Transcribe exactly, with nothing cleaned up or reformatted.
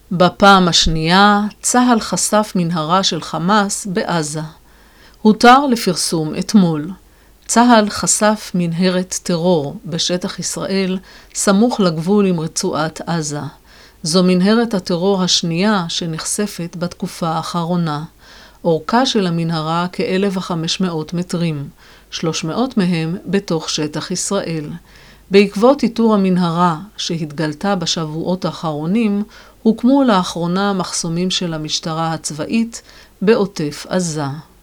בפעם השנייה, צה"ל חשף מנהרה של חמאס בעזה. הותר לפרסום אתמול. צה"ל חשף מנהרת טרור בשטח ישראל, סמוך לגבול עם רצועת עזה. זו מנהרת הטרור השנייה שנחשפת בתקופה האחרונה. אורכה של המנהרה כ-אלף וחמש מאות מטרים, שלוש מאות מהם בתוך שטח ישראל. בעקבות איתור המנהרה שהתגלתה בשבועות האחרונים, הוקמו לאחרונה מחסומים של המשטרה הצבאית בעוטף עזה.